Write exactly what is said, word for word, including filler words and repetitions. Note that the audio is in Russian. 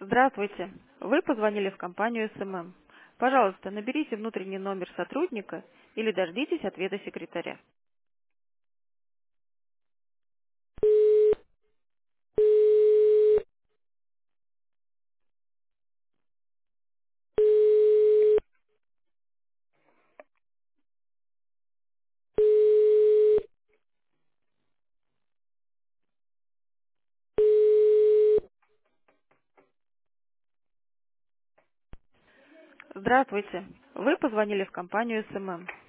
Здравствуйте. Вы позвонили в компанию СММ. Пожалуйста, наберите внутренний номер сотрудника или дождитесь ответа секретаря. Здравствуйте. Вы позвонили в компанию СММ.